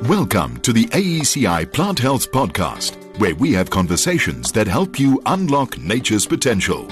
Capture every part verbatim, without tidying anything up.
Welcome to the A E C I Plant Health Podcast, where we have conversations that help you unlock nature's potential.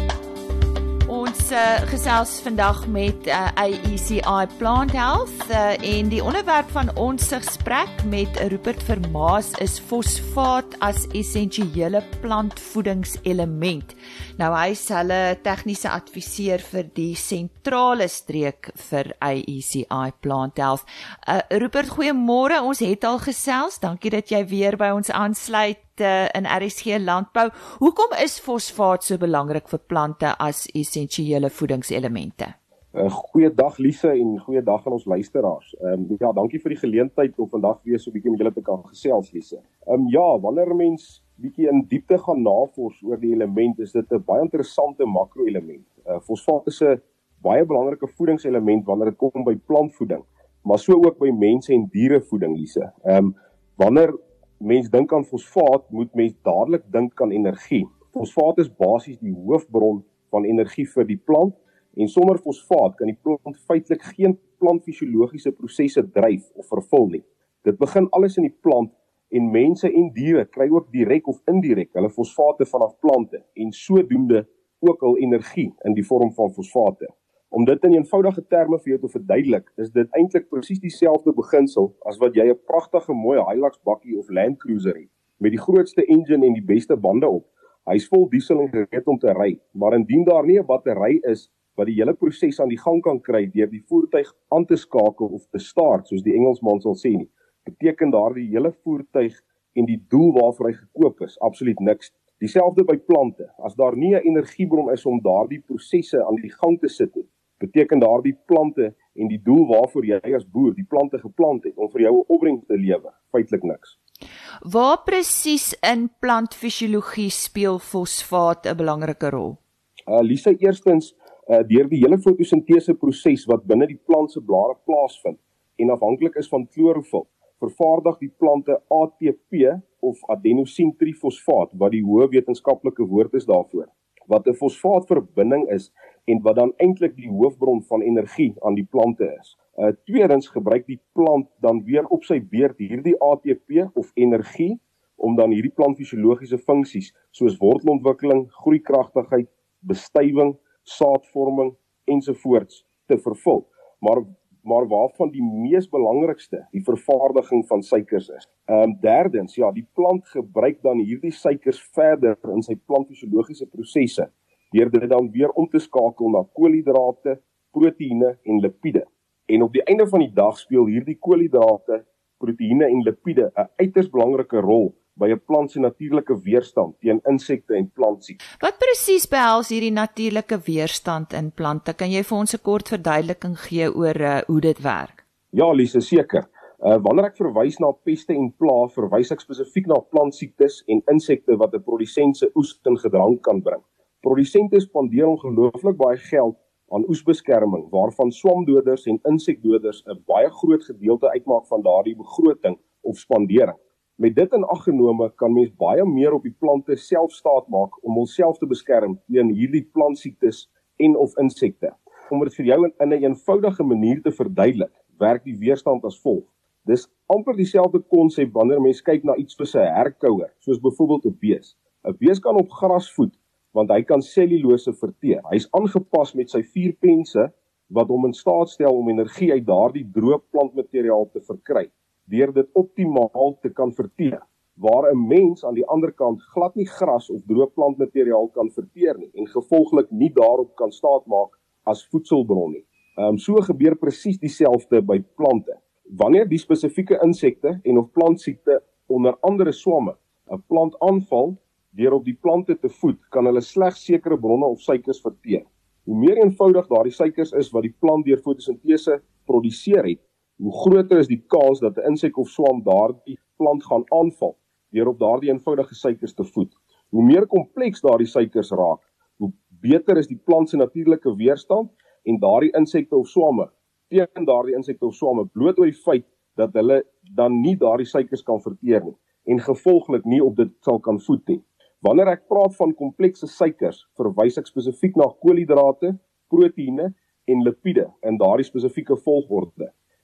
Ons uh, gesels vandag met uh, A E C I Plant Health uh, en die onderwerp van ons gesprek met Rupert Vermaas is fosfaat as essensiële plantvoedingselement. Nou hy is hulle tegniese adviseur vir die sentrale streek vir A E C I Plant Health. Uh, Rupert, goeiemôre. Ons het al gesels. Dankie dat jy weer by ons aansluit in R S G Landbou. Hoekom is fosfaat so belangrik vir plante as essensiële voedingselemente? Uh, goeiedag Lise en goeiedag aan ons luisteraars. Um, ja, dankie vir die geleentheid om vandag weer so 'n bietjie met julle te kan gesels, Lise. Um, ja, wanneer 'n mens bietjie in diepte gaan navors oor die element, is dit 'n baie interessante makro-element. Uh, fosfaat is 'n baie belangrike voedingselement wanneer dit kom by plantvoeding, maar so ook by mense en dierevoeding, Lise. Um, wanneer mens dink aan fosfaat, moet mens dadelik dink aan energie. Fosfaat is basies die hoofbron van energie vir die plant, en sonder fosfaat kan die plant feitelik geen plantfisiologiese prosesse dryf of vervul nie. Dit begin alles in die plant, en mense en diere kry ook direk of indirek hulle fosfate vanaf plante, en sodoende ook hul energie in die vorm van fosfate. Om dit in eenvoudige terme vir jou te verduidelik, is dit eintlik presies dieselfde beginsel as wat jy 'n pragtige mooi Hilux bakkie of Land Cruiser het, met die grootste engine en die beste bande op. Hy is vol diesel en gereed om te ry, maar indien daar nie 'n battery is wat die hele proses aan die gang kan kry deur die voertuig aan te skakel of te start, soos die Engelsman sal sê nie, beteken daardie hele voertuig en die doel waarvoor hy gekoop is absoluut niks. Dieselfde by plante. As daar nie 'n energiebron is om daardie prosesse aan die gang te sit nie, beteken daardie plante en die doel waarvoor jy as boer die plante geplant het, om vir jou 'n opbrengs te lewer, feitelik niks. Waar presies in plantfisiologie speel fosfaat 'n belangrike rol? Uh, Lisa, eerstens, uh, deur die hele fotosintese proses wat binne die plant se blare plaasvind, en afhanklik is van klorofil, vervaardig die plante A T P of adenosien-trifosfaat, wat die hoë wetenskaplike woord is daarvoor, wat 'n fosfaatverbinding is, en wat dan eintlik die hoofbron van energie aan die plante is. Uh, tweedens gebruik die plant dan weer op sy beurt hierdie A T P of energie, om dan hierdie plantfisiologiese funksies, soos wortelontwikkeling, groeikragtigheid, bestuiving, saadvorming, ensovoorts, te vervul. Maar, maar waarvan die mees belangrikste, die vervaardiging van suikers is. Um, derdens, ja, die plant gebruik dan hierdie suikers verder in sy plantfisiologiese prosesse, deur dit dan weer om te skakel na koolhidrate, proteïene en lipiede. En op die einde van die dag speel hierdie koolhidrate, proteïene en lipiede 'n uiters belangrike rol by 'n plant se natuurlike weerstand teen insekte en plantsiektes. Wat presies behels hierdie natuurlike weerstand in plante? Kan jy vir ons 'n kort verduideliking gee oor uh, hoe dit werk? Ja, Lise, seker. Uh, wanneer ek verwys na peste en pla, verwys ek spesifiek na plantsiektes en insekte wat 'n produsent se oes in gedrang kan bring. Produsente spandeer ongelooflik baie geld aan oesbeskerming, waarvan swamdoders en insekdoders 'n baie groot gedeelte uitmaak van daardie begroting of spandering. Met dit in ag genome kan mens baie meer op die plante self staat maak om hulself te beskerm teen hierdie plantsiektes en of insekte. Om dit vir jou in 'n eenvoudige manier te verduidelik, werk die weerstand as volg. Dis amper dieselfde konsep wanneer mens kyk na iets soos 'n herkouer, soos byvoorbeeld 'n bees. 'n Bees kan op gras voed, want hy kan cellulose verteer. Hy is aangepas met sy vier pense wat hom in staat stel om energie uit daardie droë plantmateriaal te verkry, deur dit optimaal te kan verteer, waar 'n mens aan die ander kant glad nie gras of droë plantmateriaal kan verteer nie, en gevolglik nie daarop kan staatmaak as voedselbron nie. Um, so gebeur presies dieselfde by plante. Wanneer die spesifieke insekte en of plantsiekte, onder andere swamme, 'n plant aanval, deur op die plante te voed, kan hulle slegs sekere bronne of suikers verteer. Hoe meer eenvoudig daardie suikers is wat die plant deur fotosintese produseer het, hoe groter is die kans dat 'n insek of swam daardie plant gaan aanval, deur op daardie eenvoudige suikers te voed. Hoe meer kompleks daardie suikers raak, hoe beter is die plant se natuurlike weerstand, en daardie insekte of swamme, teen daardie insekte of swamme, bloot oor die feit dat hulle dan nie daardie suikers kan verteer nie, en gevolglik nie op dit sal kan voed nie. Wanneer ek praat van komplekse suikers, verwys ek spesifiek na koolhidrate, proteïene en lipiede in daardie spesifieke volgorde.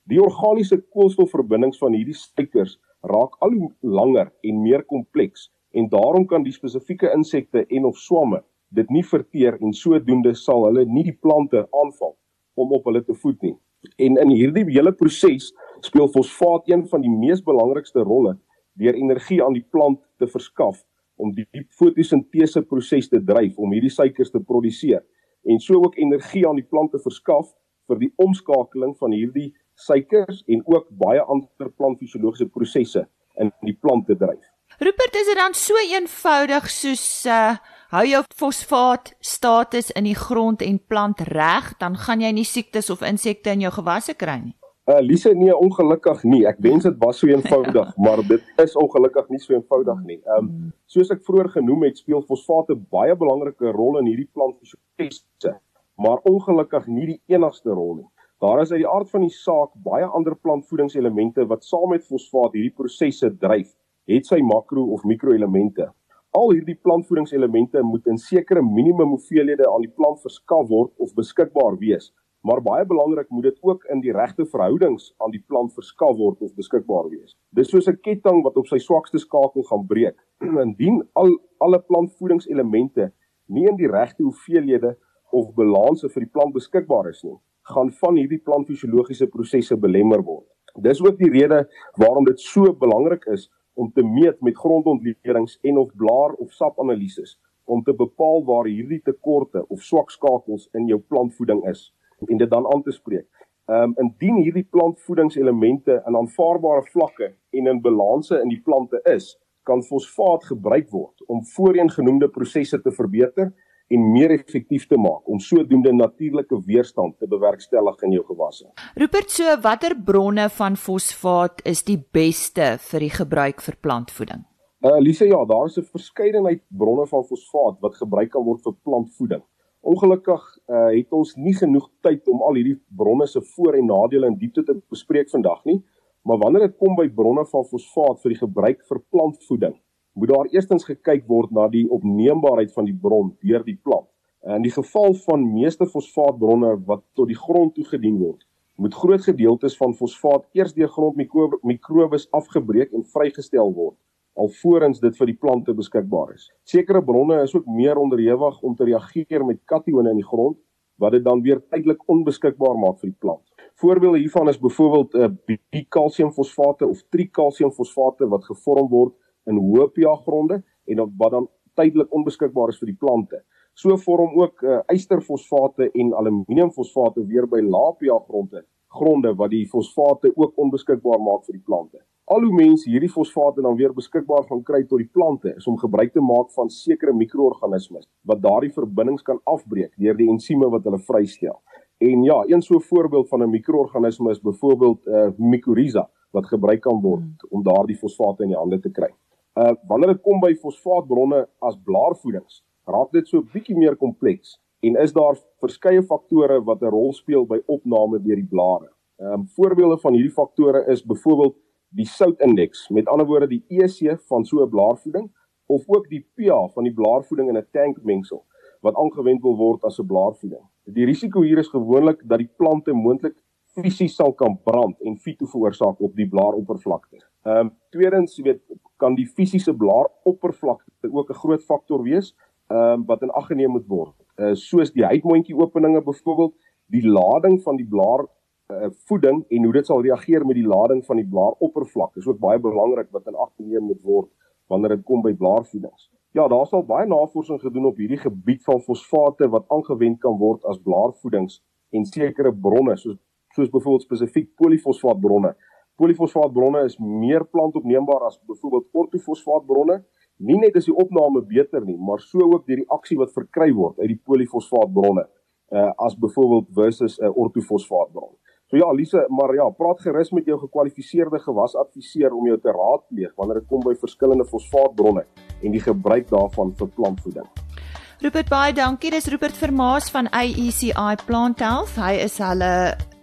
Die organiese koolstofverbindings van hierdie suikers raak al hoe langer en meer kompleks en daarom kan die spesifieke insekte en of swamme dit nie verteer en sodoende sal hulle nie die plante aanval om op hulle te voed nie. En in hierdie hele proses speel fosfaat een van die mees belangrikste rolle deur energie aan die plant te verskaf om die fotosintese proses te dryf om hierdie suikers te produseer en so ook energie aan die plant te verskaf vir die omskakeling van hierdie suikers en ook baie ander plantfisiologiese prosesse in die plant te dryf. Rupert, is dit dan so eenvoudig soos uh, hou jou fosfaat status in die grond en plant reg, dan gaan jy nie siektes of insekte in jou gewasse kry nie? Uh, Lise, nee, ongelukkig nie. Ek wens dit was so eenvoudig, maar dit is ongelukkig nie so eenvoudig nie. Um, soos ek vroeër genoem het, speel fosfaat 'n baie belangrike rol in hierdie plantfisiologiese, maar ongelukkig nie die enigste rol nie. Daar is uit die aard van die saak baie ander plantvoedingselemente wat saam met fosfaat hierdie prosesse dryf, het sy makro- of mikroelemente. Al hierdie plantvoedingselemente moet in sekere minimum hoeveelhede aan die plant verskaf word of beskikbaar wees, maar baie belangrik moet dit ook in die regte verhoudings aan die plant verskaf word of beskikbaar wees. Dis soos 'n ketting wat op sy swakste skakel gaan breek. Indien al alle plantvoedingselemente nie in die regte hoeveelhede of balanse vir die plant beskikbaar is nie, gaan van hierdie plantfisiologiese prosesse belemmer word. Dis ook die rede waarom dit so belangrik is om te meet met grondontleerings en of blaar of sapanalises om te bepaal waar hierdie tekorte of swak skakels in jou plantvoeding is en dit dan aan te spreek. Um, indien hierdie plantvoedingselemente in aanvaarbare vlakke en in balanse in die plante is, kan fosfaat gebruik word om voorheen genoemde prosesse te verbeter en meer effektief te maak om sodoende natuurlike weerstand te bewerkstellig in jou gewasse. Rupert, so watter bronne van fosfaat is die beste vir die gebruik vir plantvoeding? Uh, Lise, ja, daar is 'n verskeidenheid bronne van fosfaat wat gebruik kan word vir plantvoeding. Ongelukkig uh, het ons nie genoeg tyd om al hierdie bronne se voor- en nadele in diepte te bespreek vandag nie, maar wanneer dit kom by bronne van fosfaat vir die gebruik vir plantvoeding, moet daar eerstens gekyk word na die opneembaarheid van die bron deur die plant. In die geval van meeste fosfaatbronne wat tot die grond toegedien word, moet groot gedeeltes van fosfaat eers deur grondmikrobes afgebreek en vrygestel word, alvorens dit vir die plante beskikbaar is. Sekere bronne is ook meer onderhewig om te reageer met katione in die grond, wat dit dan weer tydelik onbeskikbaar maak vir die plant. Voorbeelde hiervan is byvoorbeeld uh, bikalsiumfosfate of trikalsiumfosfate wat gevorm word in hoë pH-gronde en wat dan tydelik onbeskikbaar is vir die plante. So vorm ook uh, ysterfosfate en aluminiumfosfate weer by lae pH-gronde, gronde wat die fosfate ook onbeskikbaar maak vir die plante. Al hoe mense hierdie fosfate dan weer beskikbaar gaan kry tot die plante is om gebruik te maak van sekere mikroorganismes wat daardie verbindings kan afbreek deur die ensieme wat hulle vrystel. En ja, een so voorbeeld van 'n mikroorganisme is byvoorbeeld uh, mycorrhiza wat gebruik kan word om daardie fosfate in die hande te kry. Uh, wanneer dit kom by fosfaatbronne as blaarvoedings, raak dit so 'n bietjie meer kompleks en is daar verskeie faktore wat 'n rol speel by opname deur die blare. Um, voorbeelde van hierdie faktore is byvoorbeeld die soutindeks, met ander woorde die E C van so 'n blaarvoeding, of ook die pH van die blaarvoeding in 'n tankmengsel, wat aangewend wil word as 'n blaarvoeding. Die risiko hier is gewoonlik dat die plante moontlik fisies sal kan brand en fito veroorsaak op die blaaroppervlakte. Um, tweedens, weet, kan die fisiese blaaroppervlakte ook 'n groot faktor wees, um, wat in ag geneem moet word. Uh, soos die huidmondjie openinge byvoorbeeld, die lading van die blaar Uh, voeding en hoe dit sal reageer met die lading van die blaaroppervlak is ook baie belangrik wat in ag geneem moet word wanneer dit kom by blaarvoedings. Ja, daar sal baie navorsing gedoen op hierdie gebied van fosfate wat aangewend kan word as blaarvoedings en sekere bronne soos soos byvoorbeeld spesifiek polifosfaatbronne. Polifosfaatbronne is meer plantopneembaar as byvoorbeeld ortofosfaatbronne. Nie net is die opname beter nie, maar so ook die reaksie wat verkry word uit die polifosfaatbronne uh, as byvoorbeeld versus 'n uh, ortofosfaatbron. So ja, Lise, maar ja, praat gerus met jou gekwalifiseerde gewasadviseur om jou te raadpleeg wanneer dit kom by verskillende fosfaatbronne en die gebruik daarvan vir plantvoeding. Rupert, baie dankie. Dis Rupert Vermaas van A E C I Plant Health. Hy is hulle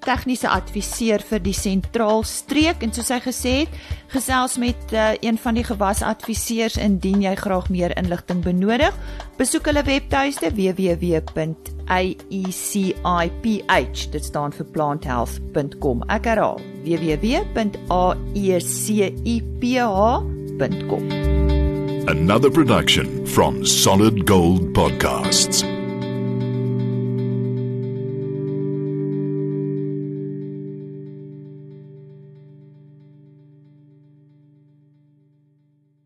tegniese adviseur vir die Sentraalstreek, en soos hy gesê het, gesels met uh, een van die gewasadviseurs indien jy graag meer inligting benodig. Besoek hulle webtuiste w w w punt a e c i p h, dit staan vir plant health punt com. Ek herhaal, w w w punt a e c i p h punt com. Another production from Solid Gold Podcasts.